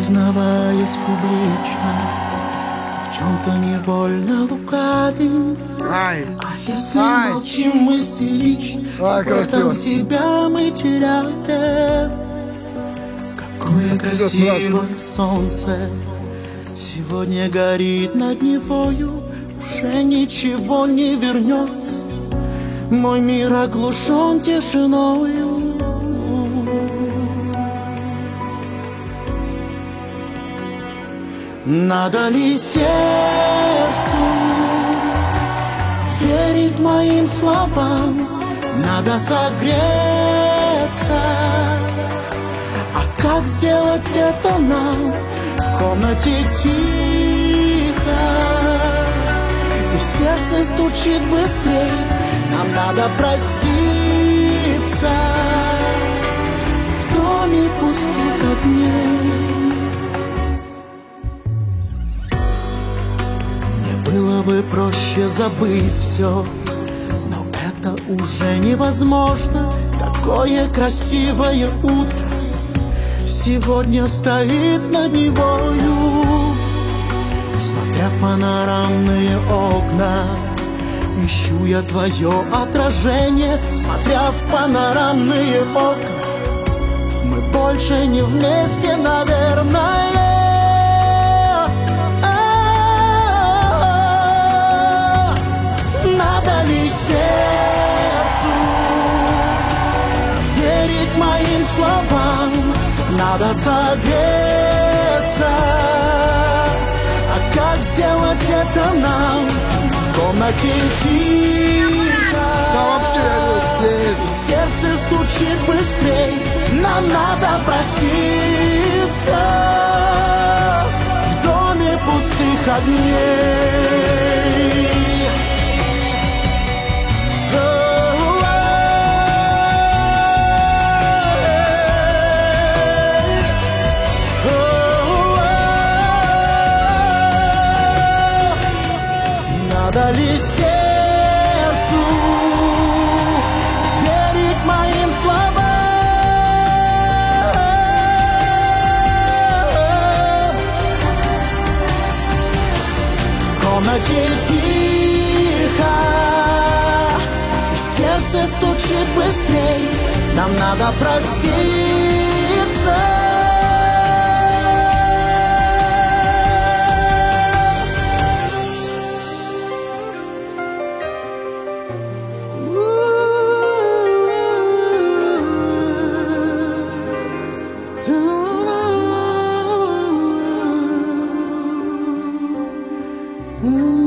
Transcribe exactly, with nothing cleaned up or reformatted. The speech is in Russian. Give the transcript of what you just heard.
признаваясь публично, в чем-то невольно лукавим. Ай. А если Ай. молчим мы истерично, Ай, в этом красиво. себя мы теряем. Какое красивое солнце сегодня горит над Невою, уже ничего не вернется, мой мир оглушен тишиною. Надо ли сердцу верить моим словам? Надо согреться. А как сделать это нам? В комнате тихо, и сердце стучит быстрее. Нам надо проститься в доме пустых огней. Было бы проще забыть все, но это уже невозможно. Такое красивое утро сегодня стоит над Невою. Смотря в панорамные окна, ищу я твое отражение. Смотря в панорамные окна, мы больше не вместе, наверное. Надо ли сердцу верить моим словам? Надо согреться. А как сделать это нам? В комнате тихо, Да вообще и сердце стучит быстрей. Нам надо проститься в доме пустых огней. Надо ли сердцу верить моим словам? В комнате тихо, и сердце стучит быстрей. Нам надо проститься. Mm-hmm.